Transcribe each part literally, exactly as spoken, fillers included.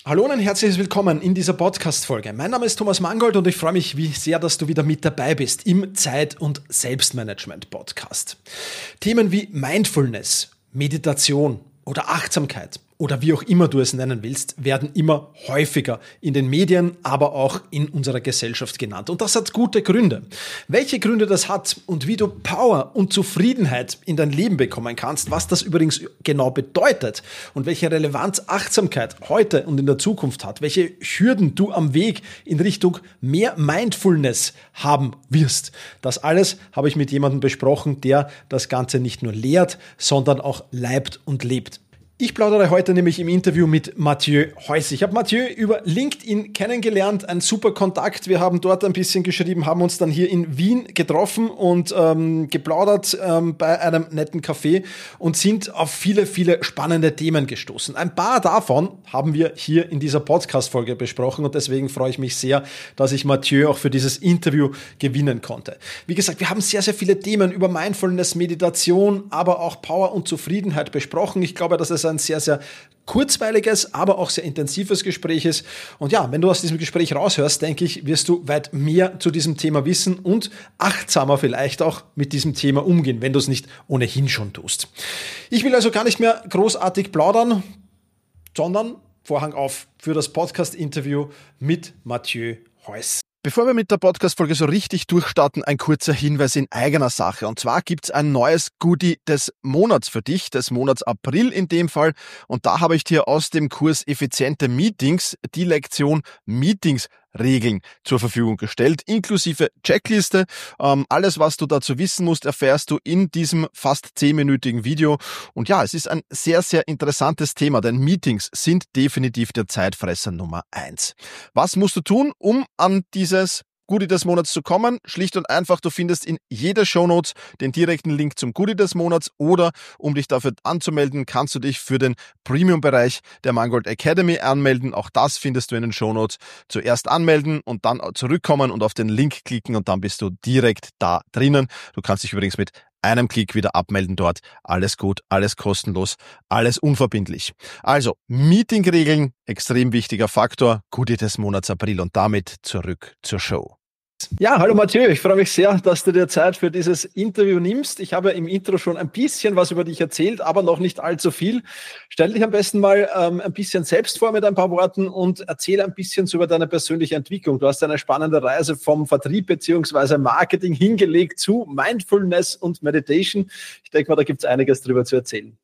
Hallo und ein herzliches Willkommen in dieser Podcast-Folge. Mein Name ist Thomas Mangold und ich freue mich wie sehr, dass du wieder mit dabei bist im Zeit- und Selbstmanagement-Podcast. Themen wie Mindfulness, Meditation oder Achtsamkeit oder wie auch immer du es nennen willst, werden immer häufiger in den Medien, aber auch in unserer Gesellschaft genannt. Und das hat gute Gründe. Welche Gründe das hat und wie du Power und Zufriedenheit in dein Leben bekommen kannst, was das übrigens genau bedeutet und welche Relevanz Achtsamkeit heute und in der Zukunft hat, welche Hürden du am Weg in Richtung mehr Mindfulness haben wirst. Das alles habe ich mit jemandem besprochen, der das Ganze nicht nur lehrt, sondern auch leibt und lebt. Ich plaudere heute nämlich im Interview mit Mathieu Heuss. Ich habe Mathieu über LinkedIn kennengelernt, ein super Kontakt. Wir haben dort ein bisschen geschrieben, haben uns dann hier in Wien getroffen und ähm, geplaudert ähm, bei einem netten Café und sind auf viele, viele spannende Themen gestoßen. Ein paar davon haben wir hier in dieser Podcast-Folge besprochen und deswegen freue ich mich sehr, dass ich Mathieu auch für dieses Interview gewinnen konnte. Wie gesagt, wir haben sehr, sehr viele Themen über Mindfulness, Meditation, aber auch Power und Zufriedenheit besprochen. Ich glaube, dass es ein sehr, sehr kurzweiliges, aber auch sehr intensives Gespräch ist. Und ja, wenn du aus diesem Gespräch raushörst, denke ich, wirst du weit mehr zu diesem Thema wissen und achtsamer vielleicht auch mit diesem Thema umgehen, wenn du es nicht ohnehin schon tust. Ich will also gar nicht mehr großartig plaudern, sondern Vorhang auf für das Podcast-Interview mit Mathieu Heuss. Bevor wir mit der Podcast-Folge so richtig durchstarten, ein kurzer Hinweis in eigener Sache. Und zwar gibt's ein neues Goodie des Monats für dich, des Monats April in dem Fall. Und da habe ich dir aus dem Kurs Effiziente Meetings die Lektion Meetings Regeln zur Verfügung gestellt, inklusive Checkliste. Ähm, alles, was du dazu wissen musst, erfährst du in diesem fast zehnminütigen Video. Und ja, es ist ein sehr, sehr interessantes Thema, denn Meetings sind definitiv der Zeitfresser Nummer eins. Was musst du tun, um an dieses Goodie des Monats zu kommen? Schlicht und einfach, du findest in jeder Shownotes den direkten Link zum Goodie des Monats oder um dich dafür anzumelden, kannst du dich für den Premium-Bereich der Mangold Academy anmelden. Auch das findest du in den Shownotes. Zuerst anmelden und dann zurückkommen und auf den Link klicken und dann bist du direkt da drinnen. Du kannst dich übrigens mit einem Klick wieder abmelden dort. Alles gut, alles kostenlos, alles unverbindlich. Also, Meetingregeln, extrem wichtiger Faktor, Goodie des Monats April und damit zurück zur Show. Ja, hallo Mathieu, ich freue mich sehr, dass du dir Zeit für dieses Interview nimmst. Ich habe im Intro schon ein bisschen was über dich erzählt, aber noch nicht allzu viel. Stell dich am besten mal ähm, ein bisschen selbst vor mit ein paar Worten und erzähle ein bisschen so über deine persönliche Entwicklung. Du hast eine spannende Reise vom Vertrieb bzw. Marketing hingelegt zu Mindfulness und Meditation. Ich denke mal, da gibt es einiges drüber zu erzählen.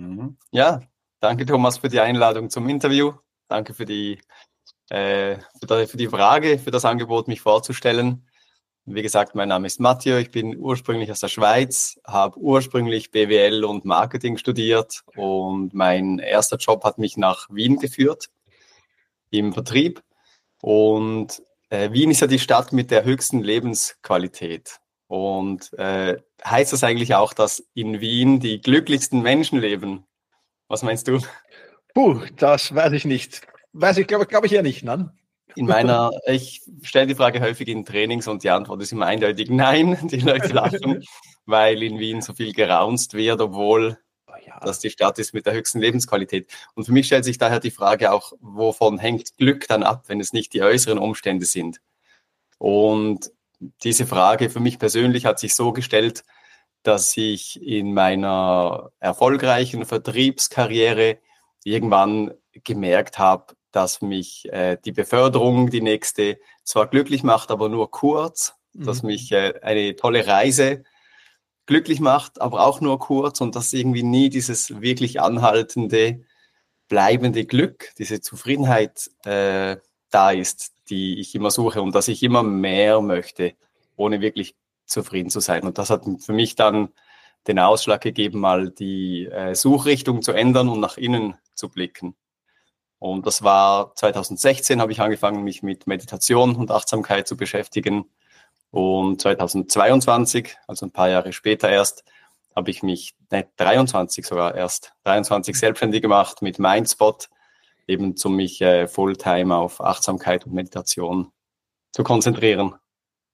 Ja, danke Thomas für die Einladung zum Interview. Danke für die für die Frage, für das Angebot, mich vorzustellen. Wie gesagt, mein Name ist Mathieu, ich bin ursprünglich aus der Schweiz, habe ursprünglich B W L und Marketing studiert und mein erster Job hat mich nach Wien geführt, im Vertrieb. Und äh, Wien ist ja die Stadt mit der höchsten Lebensqualität. Und äh, heißt das eigentlich auch, dass in Wien die glücklichsten Menschen leben? Was meinst du? Puh, das weiß ich nicht. Weiß ich, glaube glaub ich eher nicht, ne? In meiner, ich stelle die Frage häufig in Trainings und die Antwort ist immer eindeutig nein. Die Leute lachen, weil in Wien so viel geraunzt wird, obwohl oh ja. das die Stadt ist mit der höchsten Lebensqualität. Und für mich stellt sich daher die Frage auch, wovon hängt Glück dann ab, wenn es nicht die äußeren Umstände sind? Und diese Frage für mich persönlich hat sich so gestellt, dass ich in meiner erfolgreichen Vertriebskarriere irgendwann gemerkt habe, dass mich äh, die Beförderung, die nächste, zwar glücklich macht, aber nur kurz, mhm. dass mich äh, eine tolle Reise glücklich macht, aber auch nur kurz und dass irgendwie nie dieses wirklich anhaltende, bleibende Glück, diese Zufriedenheit äh, da ist, die ich immer suche und dass ich immer mehr möchte, ohne wirklich zufrieden zu sein. Und das hat für mich dann den Ausschlag gegeben, mal die äh, Suchrichtung zu ändern und nach innen zu blicken. Und das war zweitausendsechzehn, habe ich angefangen, mich mit Meditation und Achtsamkeit zu beschäftigen. Und zweitausendzweiundzwanzig, also ein paar Jahre später erst, habe ich mich, ne, dreiundzwanzig sogar erst, dreiundzwanzig selbstständig gemacht mit Mindspot, eben um mich äh, Fulltime auf Achtsamkeit und Meditation zu konzentrieren.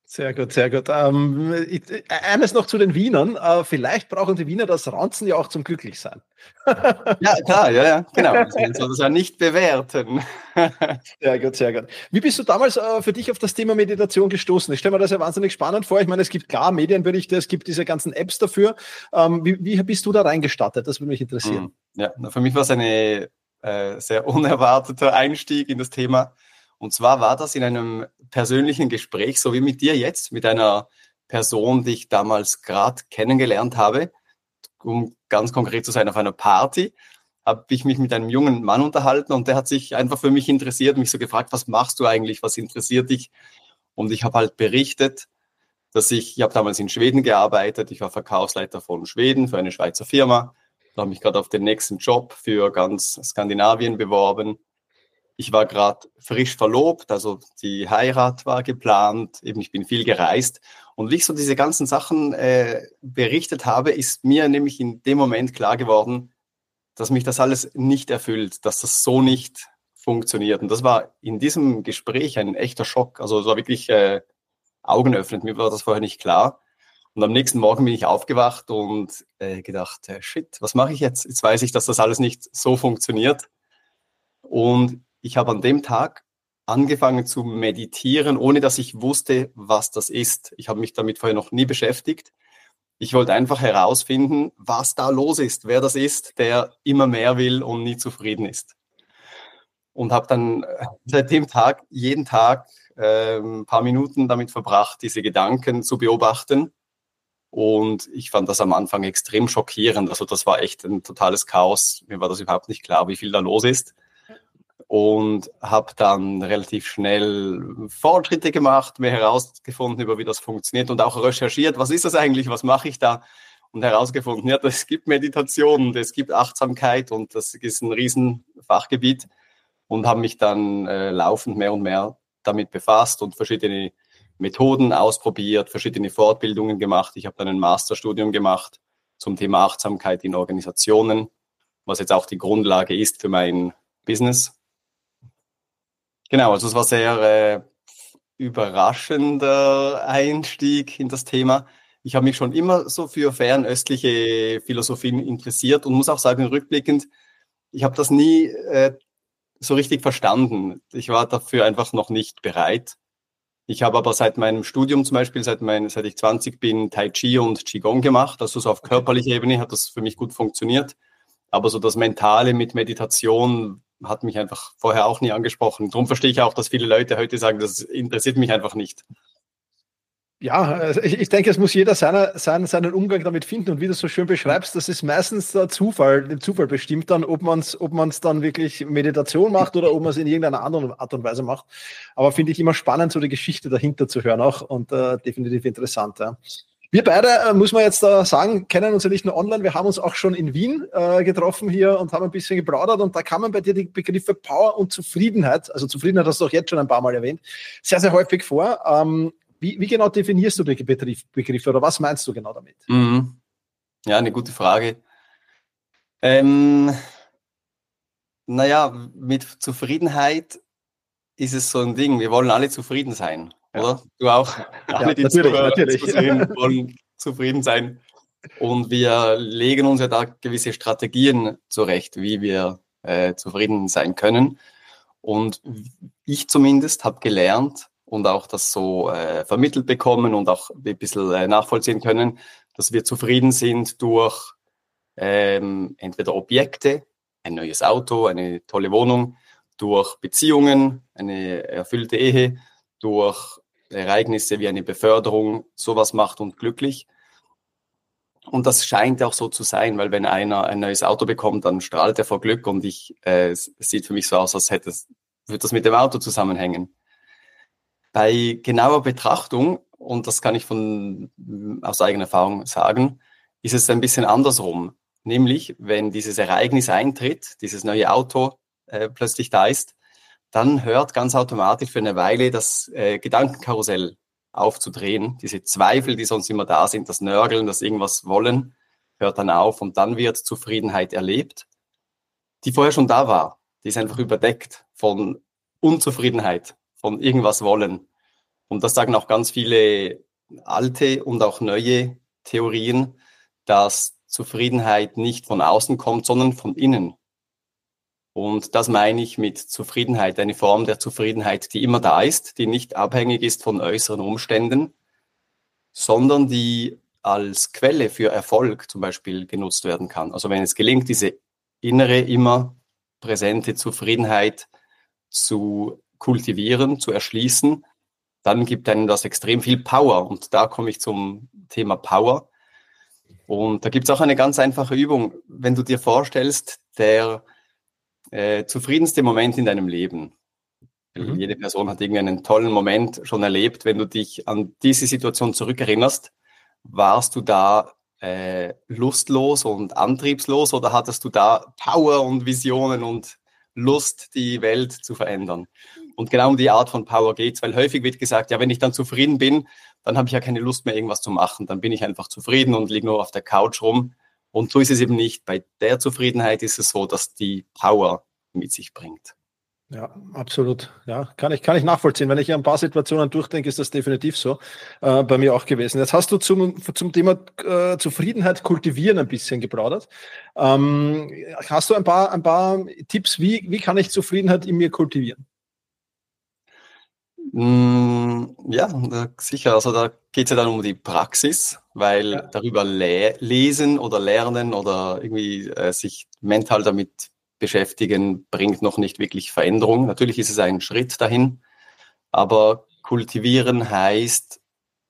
Sehr gut, sehr gut. Ähm, ich, eines noch zu den Wienern. Äh, vielleicht brauchen die Wiener das Ranzen ja auch zum Glücklichsein. Ja, klar, ja, ja, genau. Man soll das ja nicht bewerten. Sehr gut, sehr gut. Wie bist du damals äh, für dich auf das Thema Meditation gestoßen? Ich stelle mir das ja wahnsinnig spannend vor. Ich meine, es gibt klar Medienberichte, es gibt diese ganzen Apps dafür. Ähm, wie, wie bist du da reingestartet? Das würde mich interessieren. Ja, für mich war es ein äh, sehr unerwarteter Einstieg in das Thema. Und zwar war das in einem persönlichen Gespräch, so wie mit dir jetzt, mit einer Person, die ich damals gerade kennengelernt habe. Um ganz konkret zu sein, auf einer Party habe ich mich mit einem jungen Mann unterhalten und der hat sich einfach für mich interessiert, mich so gefragt, was machst du eigentlich, was interessiert dich? Und ich habe halt berichtet, dass ich, ich habe damals in Schweden gearbeitet, ich war Verkaufsleiter von Schweden für eine Schweizer Firma, da habe mich gerade auf den nächsten Job für ganz Skandinavien beworben. Ich war gerade frisch verlobt, also die Heirat war geplant, eben ich bin viel gereist. Und wie ich so diese ganzen Sachen äh, berichtet habe, ist mir nämlich in dem Moment klar geworden, dass mich das alles nicht erfüllt, dass das so nicht funktioniert. Und das war in diesem Gespräch ein echter Schock. Also es war wirklich äh, augenöffnend, mir war das vorher nicht klar. Und am nächsten Morgen bin ich aufgewacht und äh, gedacht, äh, shit, was mache ich jetzt? Jetzt weiß ich, dass das alles nicht so funktioniert. Und ich habe an dem Tag angefangen zu meditieren, ohne dass ich wusste, was das ist. Ich habe mich damit vorher noch nie beschäftigt. Ich wollte einfach herausfinden, was da los ist, wer das ist, der immer mehr will und nie zufrieden ist. Und habe dann seit dem Tag jeden Tag äh, ein paar Minuten damit verbracht, diese Gedanken zu beobachten. Und ich fand das am Anfang extrem schockierend. Also das war echt ein totales Chaos. Mir war das überhaupt nicht klar, wie viel da los ist. Und habe dann relativ schnell Fortschritte gemacht, mehr herausgefunden, über wie das funktioniert und auch recherchiert, was ist das eigentlich, was mache ich da? Und herausgefunden, ja, es gibt Meditation, es gibt Achtsamkeit und das ist ein Riesenfachgebiet und habe mich dann äh, laufend mehr und mehr damit befasst und verschiedene Methoden ausprobiert, verschiedene Fortbildungen gemacht. Ich habe dann ein Masterstudium gemacht zum Thema Achtsamkeit in Organisationen, was jetzt auch die Grundlage ist für mein Business. Genau, also es war sehr äh, überraschender Einstieg in das Thema. Ich habe mich schon immer so für fernöstliche Philosophien interessiert und muss auch sagen, rückblickend, ich habe das nie äh, so richtig verstanden. Ich war dafür einfach noch nicht bereit. Ich habe aber seit meinem Studium zum Beispiel, seit, mein, seit ich zwanzig bin, Tai Chi und Qigong gemacht. Also so auf körperlicher Ebene hat das für mich gut funktioniert. Aber so das Mentale mit Meditation hat mich einfach vorher auch nie angesprochen. Darum verstehe ich auch, dass viele Leute heute sagen, das interessiert mich einfach nicht. Ja, also ich, ich denke, es muss jeder seine, seinen, seinen Umgang damit finden. Und wie du so schön beschreibst, das ist meistens der Zufall, dem Zufall bestimmt dann, ob man es ob man's dann wirklich Meditation macht oder ob man es in irgendeiner anderen Art und Weise macht. Aber finde ich immer spannend, so die Geschichte dahinter zu hören auch und äh, definitiv interessant. Ja. Wir beide, äh, muss man jetzt äh, sagen, kennen uns ja nicht nur online, wir haben uns auch schon in Wien äh, getroffen hier und haben ein bisschen geplaudert und da kamen bei dir die Begriffe Power und Zufriedenheit, also Zufriedenheit hast du auch jetzt schon ein paar Mal erwähnt, sehr, sehr häufig vor. Ähm, wie, wie genau definierst du die Begriffe oder was meinst du genau damit? Mhm. Ja, eine gute Frage. Ähm, naja, mit Zufriedenheit ist es so ein Ding, wir wollen alle zufrieden sein. Oder? Du auch? Alle, Ja, die natürlich, zuhören, natürlich. zusehen, wollen zufrieden sein. Und wir legen uns ja da gewisse Strategien zurecht, wie wir äh, zufrieden sein können. Und ich zumindest habe gelernt und auch das so äh, vermittelt bekommen und auch ein bisschen äh, nachvollziehen können, dass wir zufrieden sind durch ähm, entweder Objekte, ein neues Auto, eine tolle Wohnung, durch Beziehungen, eine erfüllte Ehe, durch Ereignisse wie eine Beförderung, sowas macht uns glücklich. Und das scheint auch so zu sein, weil wenn einer ein neues Auto bekommt, dann strahlt er vor Glück und ich, äh, es sieht für mich so aus, als hätte es, würde das mit dem Auto zusammenhängen. Bei genauer Betrachtung, und das kann ich von, aus eigener Erfahrung sagen, ist es ein bisschen andersrum. Nämlich, wenn dieses Ereignis eintritt, dieses neue Auto äh, plötzlich da ist, dann hört ganz automatisch für eine Weile das äh, Gedankenkarussell aufzudrehen. Diese Zweifel, die sonst immer da sind, das Nörgeln, das irgendwas wollen, hört dann auf und dann wird Zufriedenheit erlebt, die vorher schon da war. Die ist einfach überdeckt von Unzufriedenheit, von irgendwas wollen. Und das sagen auch ganz viele alte und auch neue Theorien, dass Zufriedenheit nicht von außen kommt, sondern von innen. Und das meine ich mit Zufriedenheit, eine Form der Zufriedenheit, die immer da ist, die nicht abhängig ist von äußeren Umständen, sondern die als Quelle für Erfolg zum Beispiel genutzt werden kann. Also wenn es gelingt, diese innere, immer präsente Zufriedenheit zu kultivieren, zu erschließen, dann gibt einem das extrem viel Power. Und da komme ich zum Thema Power. Und da gibt es auch eine ganz einfache Übung. Wenn du dir vorstellst, der äh, zufriedenste Moment in deinem Leben, mhm. jede Person hat irgendeinen tollen Moment schon erlebt, wenn du dich an diese Situation zurückerinnerst, warst du da äh, lustlos und antriebslos oder hattest du da Power und Visionen und Lust, die Welt zu verändern? Und genau um die Art von Power geht's, weil häufig wird gesagt, ja, wenn ich dann zufrieden bin, dann habe ich ja keine Lust mehr, irgendwas zu machen. Dann bin ich einfach zufrieden und liege nur auf der Couch rum. Und so ist es eben nicht. Bei der Zufriedenheit ist es so, dass die Power mit sich bringt. Ja, absolut. Ja, kann ich, kann ich nachvollziehen. Wenn ich an ein paar Situationen durchdenke, ist das definitiv so. Äh, bei mir auch gewesen. Jetzt hast du zum, zum Thema äh, Zufriedenheit kultivieren ein bisschen geplaudert. Ähm, hast du ein paar, ein paar Tipps, wie, wie kann ich Zufriedenheit in mir kultivieren? Ja, sicher. Also da geht es ja dann um die Praxis, weil ja. darüber le- lesen oder lernen oder irgendwie äh, sich mental damit beschäftigen, bringt noch nicht wirklich Veränderung. Natürlich ist es ein Schritt dahin, aber kultivieren heißt,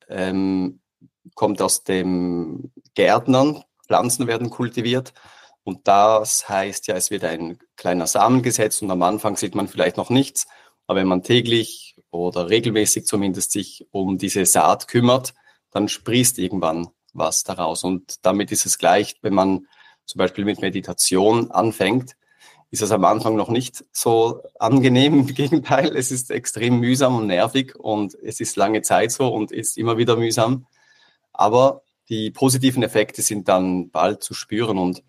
ähm, kommt aus dem Gärtnern, Pflanzen werden kultiviert und das heißt ja, es wird ein kleiner Samen gesetzt und am Anfang sieht man vielleicht noch nichts, aber wenn man täglich oder regelmäßig zumindest sich um diese Saat kümmert, dann sprießt irgendwann was daraus und damit ist es gleich, wenn man zum Beispiel mit Meditation anfängt, ist es am Anfang noch nicht so angenehm. Im Gegenteil, es ist extrem mühsam und nervig und es ist lange Zeit so und ist immer wieder mühsam. Aber die positiven Effekte sind dann bald zu spüren und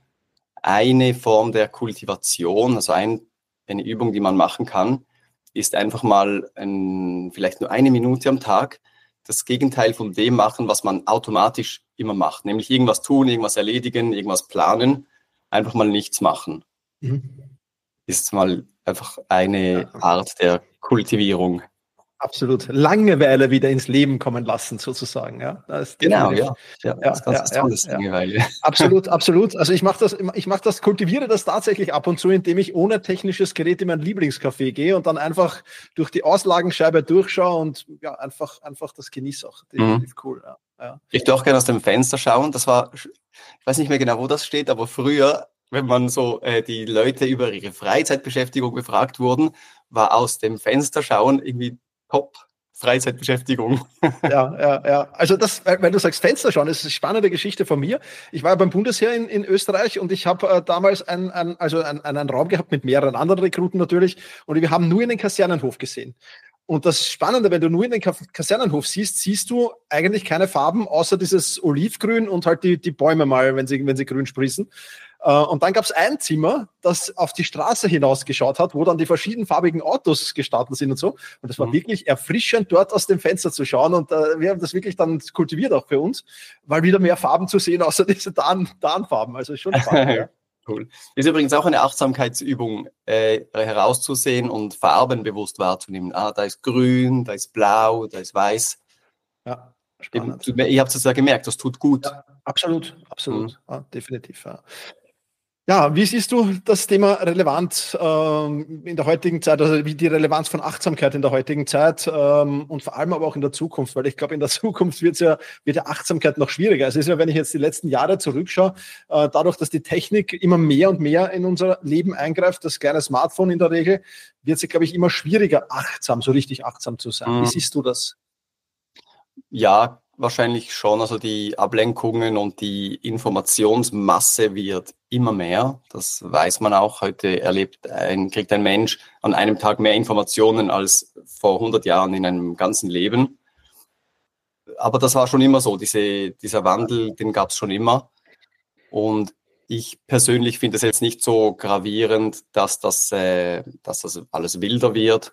eine Form der Kultivation, also ein, eine Übung, die man machen kann, ist einfach mal ein, vielleicht nur eine Minute am Tag das Gegenteil von dem machen, was man automatisch immer macht, nämlich irgendwas tun, irgendwas erledigen, irgendwas planen, einfach mal nichts machen. Mhm. Ist mal einfach eine ja. Art der Kultivierung. Absolut. Langeweile wieder ins Leben kommen lassen, sozusagen. Ja, das ist genau, ja. ja. ja, das ist ganz ja, tolles ja, Langeweile. Absolut, absolut. Also ich mache das, ich mache das, kultiviere das tatsächlich ab und zu, indem ich ohne technisches Gerät in mein Lieblingscafé gehe und dann einfach durch die Auslagenscheibe durchschaue und ja, einfach, einfach das genieße auch. Definitiv mhm. cool. Ja. Ja. Ich darf gerne aus dem Fenster schauen. Das war, ich weiß nicht mehr genau, wo das steht, aber früher, wenn man so äh, die Leute über ihre Freizeitbeschäftigung befragt wurden, war aus dem Fenster schauen irgendwie top Freizeitbeschäftigung. Ja, ja, ja. Also das, weil du sagst Fenster schauen, das ist eine spannende Geschichte von mir. Ich war beim Bundesheer in, in Österreich und ich habe äh, damals ein, ein, also ein, einen Raum gehabt mit mehreren anderen Rekruten natürlich und wir haben nur in den Kasernenhof gesehen. Und das Spannende, wenn du nur in den Kasernenhof siehst, siehst du eigentlich keine Farben, außer dieses Olivgrün und halt die, die Bäume mal, wenn sie, wenn sie grün sprießen. Und dann gab es ein Zimmer, das auf die Straße hinausgeschaut hat, wo dann die verschiedenfarbigen Autos gestartet sind und so. Und das war mhm. wirklich erfrischend, dort aus dem Fenster zu schauen. Und äh, wir haben das wirklich dann kultiviert auch für uns, weil wieder mehr Farben zu sehen, außer diese Tarn, Tarnfarben. Also ist schon spannend, ja. Cool. Ist übrigens auch eine Achtsamkeitsübung, äh, herauszusehen und Farben bewusst wahrzunehmen. Ah, da ist grün, da ist blau, da ist weiß. Ja, spannend. Eben, ich habe es ja gemerkt, das tut gut. Ja, absolut, absolut, mhm. ja, definitiv. Ja. Ja, wie siehst du das Thema Relevanz ähm, in der heutigen Zeit, also wie die Relevanz von Achtsamkeit in der heutigen Zeit ähm, und vor allem aber auch in der Zukunft, weil ich glaube, in der Zukunft wird's ja, wird ja Achtsamkeit noch schwieriger. Also es ist ja, wenn ich jetzt die letzten Jahre zurückschaue, äh, dadurch, dass die Technik immer mehr und mehr in unser Leben eingreift, das kleine Smartphone in der Regel, wird es ja, glaube ich, immer schwieriger, achtsam, so richtig achtsam zu sein. Mhm. Wie siehst du das? Ja, wahrscheinlich schon. Also die Ablenkungen und die Informationsmasse wird immer mehr. Das weiß man auch. Heute erlebt ein, kriegt ein Mensch an einem Tag mehr Informationen als vor hundert Jahren in einem ganzen Leben. Aber das war schon immer so. Diese, dieser Wandel, den gab es schon immer. Und ich persönlich finde es jetzt nicht so gravierend, dass das, äh, dass das alles wilder wird.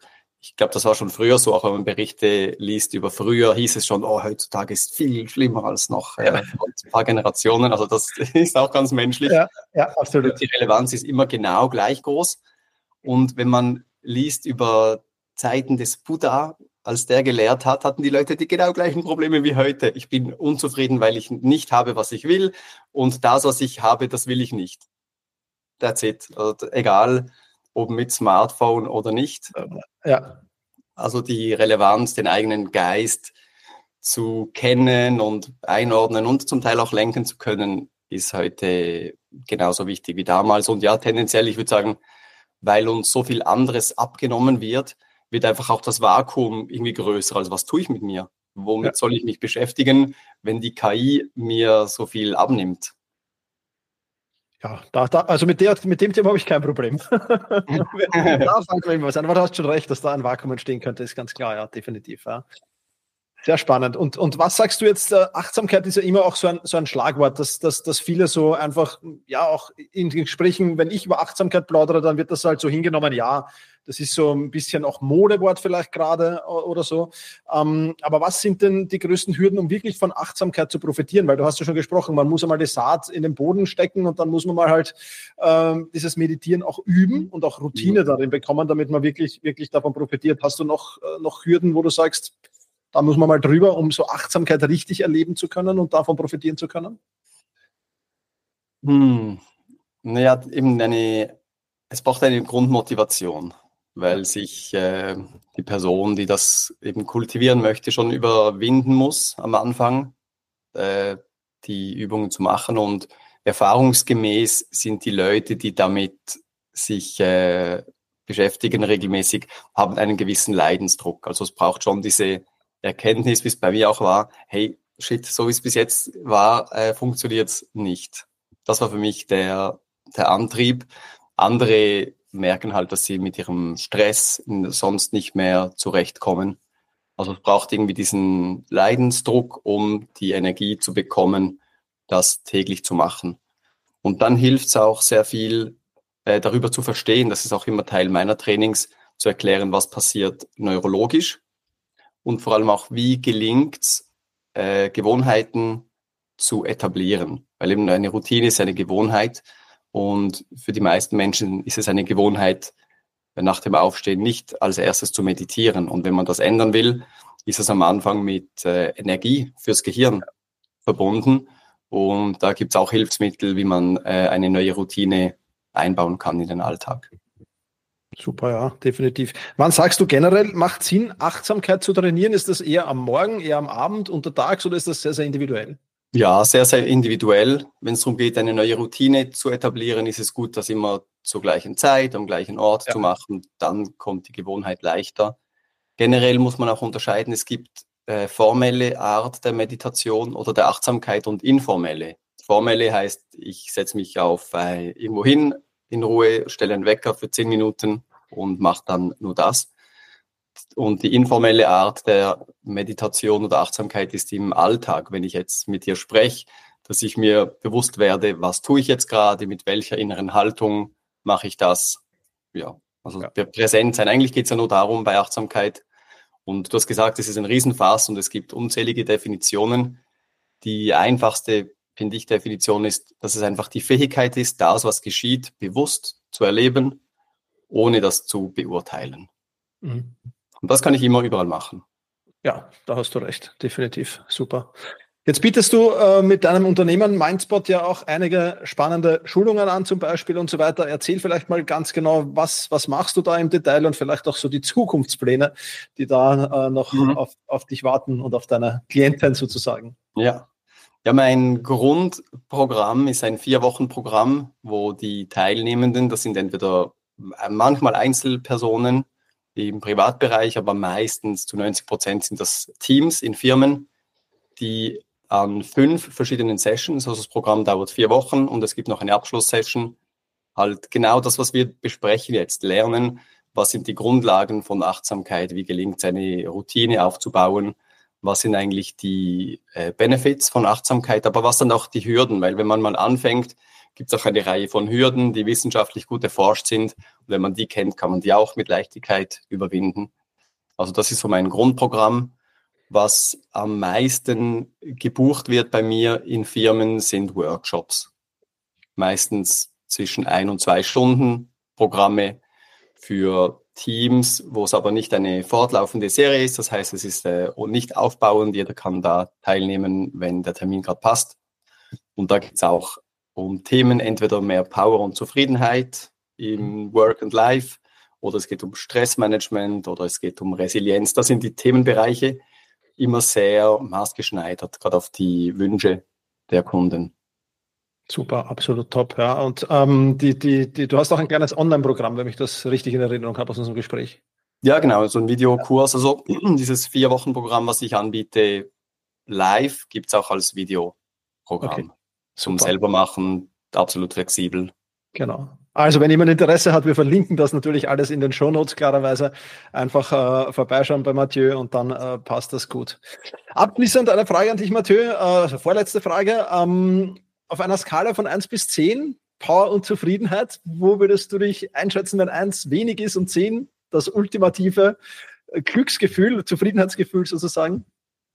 ich glaube, das war schon früher so, auch wenn man Berichte liest über früher, hieß es schon, oh, heutzutage ist viel schlimmer als noch äh, vor ein paar Generationen. Also das ist auch ganz menschlich. Ja, ja, absolut. Die Relevanz ist immer genau gleich groß. Und wenn man liest über Zeiten des Buddha, als der gelehrt hat, hatten die Leute die genau gleichen Probleme wie heute. Ich bin unzufrieden, weil ich nicht habe, was ich will. Und das, was ich habe, das will ich nicht. That's it. Also, egal, ob mit Smartphone oder nicht. Ja. Also die Relevanz, den eigenen Geist zu kennen und einordnen und zum Teil auch lenken zu können, ist heute genauso wichtig wie damals. Und ja, tendenziell, ich würde sagen, weil uns so viel anderes abgenommen wird, wird einfach auch das Vakuum irgendwie größer. Also was tue ich mit mir? Womit ja. soll ich mich beschäftigen, wenn die K I mir so viel abnimmt? Ja, da, da, also mit, der, mit dem Thema habe ich kein Problem. da fangen wir was an. Aber du hast schon recht, dass da ein Vakuum entstehen könnte, ist ganz klar, ja, definitiv. Ja. Sehr spannend. Und, und was sagst du jetzt? Äh, Achtsamkeit ist ja immer auch so ein, so ein Schlagwort, dass, dass, dass viele so einfach, ja, auch in Gesprächen, wenn ich über Achtsamkeit plaudere, dann wird das halt so hingenommen, ja, das ist so ein bisschen auch Modewort vielleicht gerade oder so. Ähm, aber was sind denn die größten Hürden, um wirklich von Achtsamkeit zu profitieren? Weil du hast ja schon gesprochen, man muss einmal die Saat in den Boden stecken und dann muss man mal halt ähm, dieses Meditieren auch üben und auch Routine mhm. darin bekommen, damit man wirklich, wirklich davon profitiert. Hast du noch, äh, noch Hürden, wo du sagst, da muss man mal drüber, um so Achtsamkeit richtig erleben zu können und davon profitieren zu können? Hm. Naja, eben eine, es braucht eine Grundmotivation, weil sich äh, die Person, die das eben kultivieren möchte, schon überwinden muss am Anfang, äh, die Übungen zu machen. Und erfahrungsgemäß sind die Leute, die damit sich äh, beschäftigen regelmäßig, haben einen gewissen Leidensdruck. Also es braucht schon diese Erkenntnis, wie es bei mir auch war, hey, shit, so wie es bis jetzt war, äh, funktioniert es nicht. Das war für mich der, der Antrieb. Andere merken halt, dass sie mit ihrem Stress sonst nicht mehr zurechtkommen. Also es braucht irgendwie diesen Leidensdruck, um die Energie zu bekommen, das täglich zu machen. Und dann hilft es auch sehr viel, äh, darüber zu verstehen, das ist auch immer Teil meiner Trainings, zu erklären, was passiert neurologisch. Und vor allem auch, wie gelingt es, äh, Gewohnheiten zu etablieren. Weil eben eine Routine ist eine Gewohnheit. Und für die meisten Menschen ist es eine Gewohnheit, nach dem Aufstehen nicht als erstes zu meditieren. Und wenn man das ändern will, ist es am Anfang mit äh, Energie fürs Gehirn verbunden. Und da gibt es auch Hilfsmittel, wie man äh, eine neue Routine einbauen kann in den Alltag. Super, ja, definitiv. Wann sagst du generell, macht Sinn, Achtsamkeit zu trainieren? Ist das eher am Morgen, eher am Abend, untertags oder ist das sehr, sehr individuell? Ja, sehr, sehr individuell. Wenn es darum geht, eine neue Routine zu etablieren, ist es gut, das immer zur gleichen Zeit, am gleichen Ort ja. zu machen. Dann kommt die Gewohnheit leichter. Generell muss man auch unterscheiden, es gibt äh, formelle Art der Meditation oder der Achtsamkeit und informelle. Formelle heißt, ich setze mich auf äh, irgendwo hin, in Ruhe, stelle einen Wecker für zehn Minuten und mache dann nur das. Und die informelle Art der Meditation oder Achtsamkeit ist im Alltag, wenn ich jetzt mit dir spreche, dass ich mir bewusst werde, was tue ich jetzt gerade, mit welcher inneren Haltung mache ich das. Ja, also ja. präsent sein. Eigentlich geht es ja nur darum bei Achtsamkeit. Und du hast gesagt, es ist ein Riesenfass und es gibt unzählige Definitionen. Die einfachste, finde ich, Definition ist, dass es einfach die Fähigkeit ist, das, was geschieht, bewusst zu erleben, ohne das zu beurteilen. Mhm. Und das kann ich immer überall machen. Ja, da hast du recht, definitiv. Super. Jetzt bietest du äh, mit deinem Unternehmen Mindspot ja auch einige spannende Schulungen an zum Beispiel und so weiter. Erzähl vielleicht mal ganz genau, was, was machst du da im Detail und vielleicht auch so die Zukunftspläne, die da äh, noch mhm. auf, auf dich warten und auf deine Klienten sozusagen. Ja. Ja, mein Grundprogramm ist ein Vier-Wochen-Programm, wo die Teilnehmenden, das sind entweder manchmal Einzelpersonen im Privatbereich, aber meistens zu neunzig Prozent sind das Teams in Firmen, die an fünf verschiedenen Sessions, also das Programm dauert vier Wochen und es gibt noch eine Abschlusssession, halt genau das, was wir besprechen jetzt, lernen, was sind die Grundlagen von Achtsamkeit, wie gelingt es, eine Routine aufzubauen, was sind eigentlich die äh, Benefits von Achtsamkeit, aber was dann auch die Hürden, weil wenn man mal anfängt, gibt es auch eine Reihe von Hürden, die wissenschaftlich gut erforscht sind. Und wenn man die kennt, kann man die auch mit Leichtigkeit überwinden. Also das ist so mein Grundprogramm. Was am meisten gebucht wird bei mir in Firmen sind Workshops. Meistens zwischen ein und zwei Stunden Programme für Teams, wo es aber nicht eine fortlaufende Serie ist. Das heißt, es ist äh, nicht aufbauend. Jeder kann da teilnehmen, wenn der Termin gerade passt. Und da geht es auch um Themen, entweder mehr Power und Zufriedenheit im Work and Life, oder es geht um Stressmanagement, oder es geht um Resilienz. Das sind die Themenbereiche, immer sehr maßgeschneidert, gerade auf die Wünsche der Kunden. Super, absolut top. Ja. Und ähm, die, die, die, du hast auch ein kleines Online-Programm, wenn ich das richtig in Erinnerung habe aus unserem Gespräch. Ja, genau, so ein Videokurs. Also dieses Vier-Wochen-Programm, was ich anbiete, live, gibt es auch als Videoprogramm. Okay, zum selber machen, absolut flexibel. Genau. Also wenn jemand Interesse hat, wir verlinken das natürlich alles in den Shownotes klarerweise. Einfach äh, vorbeischauen bei Mathieu und dann äh, passt das gut. Abschließend eine Frage an dich, Mathieu, äh, also vorletzte Frage. Ähm, auf einer Skala von eins bis zehn, Power und Zufriedenheit, wo würdest du dich einschätzen, wenn eins wenig ist und zehn das ultimative Glücksgefühl, Zufriedenheitsgefühl sozusagen?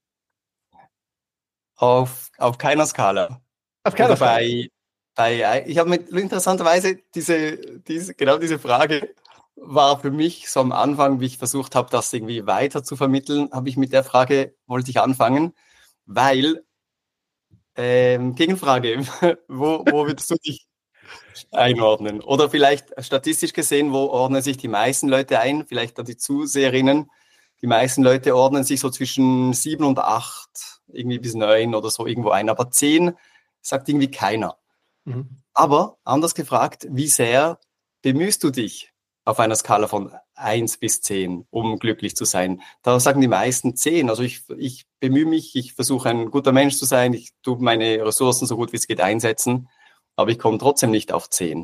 Auf, auf keiner Skala. Auf keiner Skala. Bei, bei, ich habe mit interessanterweise diese, diese, genau diese Frage war für mich so am Anfang, wie ich versucht habe, das irgendwie weiter zu vermitteln, habe ich mit der Frage, wollte ich anfangen, weil, ähm, Gegenfrage, wo, wo würdest du dich einordnen? Oder vielleicht statistisch gesehen, wo ordnen sich die meisten Leute ein? Vielleicht an die Zuseherinnen. Die meisten Leute ordnen sich so zwischen sieben und acht, irgendwie bis neun oder so irgendwo ein. Aber zehn sagt irgendwie keiner. Mhm. Aber anders gefragt, wie sehr bemühst du dich auf einer Skala von eins bis zehn, um glücklich zu sein? Da sagen die meisten zehn. Also ich, ich bemühe mich, ich versuche ein guter Mensch zu sein, ich tue meine Ressourcen so gut wie es geht einsetzen, aber ich komme trotzdem nicht auf zehn.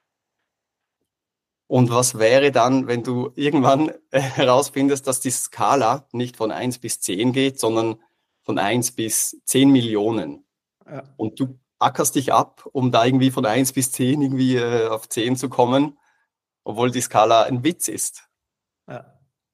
Und was wäre dann, wenn du irgendwann äh, herausfindest, dass die Skala nicht von eins bis zehn geht, sondern von eins bis zehn Millionen? Ja. Und du ackerst dich ab, um da irgendwie von eins bis zehn irgendwie äh, auf zehn zu kommen, obwohl die Skala ein Witz ist. Ja.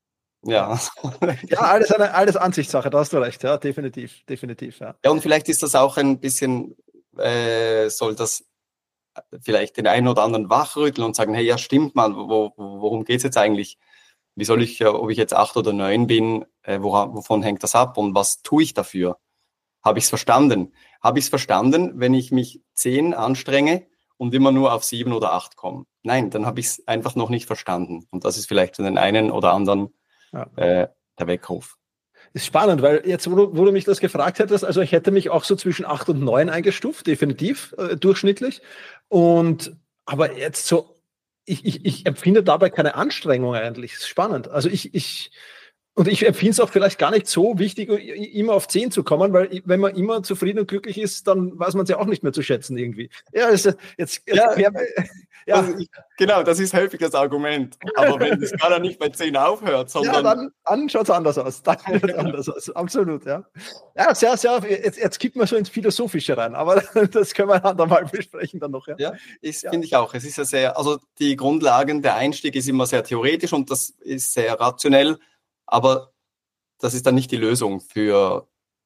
Ja, ja alles, eine, alles Ansichtssache, da hast du recht, ja, definitiv, definitiv. Ja, ja und vielleicht ist das auch ein bisschen, äh, soll das vielleicht den einen oder anderen wachrütteln und sagen, hey, ja, stimmt mal, wo, worum geht es jetzt eigentlich? Wie soll ich, ob ich jetzt acht oder neun bin, äh, woran, wovon hängt das ab und was tue ich dafür? Habe ich es verstanden? Habe ich es verstanden, wenn ich mich zehn anstrenge und immer nur auf sieben oder acht komme? Nein, dann habe ich es einfach noch nicht verstanden. Und das ist vielleicht für den einen oder anderen ja. äh, der Weckruf. Ist spannend, weil jetzt, wo du, wo du mich das gefragt hättest, also ich hätte mich auch so zwischen acht und neun eingestuft, definitiv, äh, durchschnittlich. Und, aber jetzt so, ich, ich, ich empfinde dabei keine Anstrengung eigentlich. Ist spannend. Also ich, ich, und ich empfinde es auch vielleicht gar nicht so wichtig, immer auf zehn zu kommen, weil wenn man immer zufrieden und glücklich ist, dann weiß man es ja auch nicht mehr zu schätzen irgendwie. Ja, also jetzt, jetzt ja, ja, ja. Also ich, genau, das ist häufig das Argument. Aber wenn die Skala nicht bei zehn aufhört, sondern... Ja, dann, dann schaut es anders aus. Dann schaut's anders aus. Absolut, ja. Ja, sehr, sehr, jetzt, jetzt kippt man so ins Philosophische rein, aber das können wir ein andermal besprechen dann noch. Ja, ja ich ja. finde ich auch. Es ist ja sehr, also die Grundlagen, der Einstieg ist immer sehr theoretisch und das ist sehr rationell. Aber das ist dann nicht die Lösung für,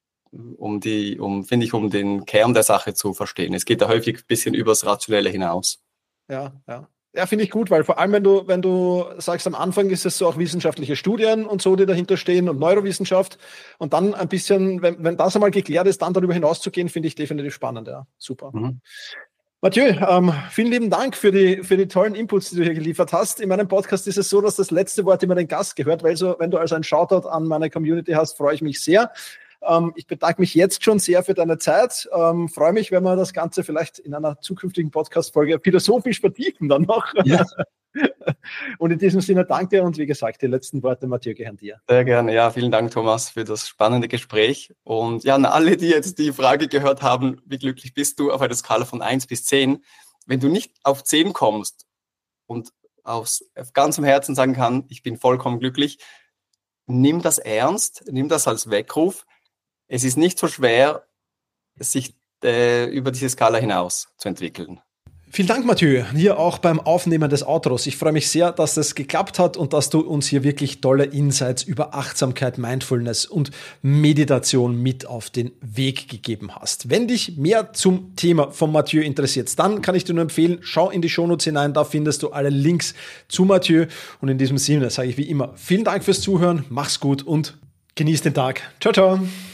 um die, um, finde ich, um den Kern der Sache zu verstehen. Es geht da häufig ein bisschen übers Rationelle hinaus. Ja, ja. Ja, finde ich gut, weil vor allem, wenn du, wenn du sagst, am Anfang ist es so auch wissenschaftliche Studien und so, die dahinter stehen und Neurowissenschaft und dann ein bisschen, wenn, wenn das einmal geklärt ist, dann darüber hinauszugehen, finde ich definitiv spannend, ja. Super. Mhm. Mathieu, ähm, vielen lieben Dank für die, für die tollen Inputs, die du hier geliefert hast. In meinem Podcast ist es so, dass das letzte Wort immer den Gast gehört, weil so, wenn du also einen Shoutout an meine Community hast, freue ich mich sehr. Ähm, ich bedanke mich jetzt schon sehr für deine Zeit. Ähm, freue mich, wenn wir das Ganze vielleicht in einer zukünftigen Podcast-Folge philosophisch vertiefen dann noch. Ja. Und in diesem Sinne danke und wie gesagt, die letzten Worte, Mathieu, gehören dir. Sehr gerne. Ja, vielen Dank, Thomas, für das spannende Gespräch. Und ja, an alle, die jetzt die Frage gehört haben, wie glücklich bist du auf einer Skala von eins bis zehn? Wenn du nicht auf zehn kommst und aus ganzem Herzen sagen kann, ich bin vollkommen glücklich, nimm das ernst, nimm das als Weckruf. Es ist nicht so schwer, sich äh, über diese Skala hinaus zu entwickeln. Vielen Dank, Mathieu, hier auch beim Aufnehmen des Outros. Ich freue mich sehr, dass das geklappt hat und dass du uns hier wirklich tolle Insights über Achtsamkeit, Mindfulness und Meditation mit auf den Weg gegeben hast. Wenn dich mehr zum Thema von Mathieu interessiert, dann kann ich dir nur empfehlen, schau in die Shownotes hinein, da findest du alle Links zu Mathieu. Und in diesem Sinne sage ich wie immer, vielen Dank fürs Zuhören, mach's gut und genieß den Tag. Ciao, ciao.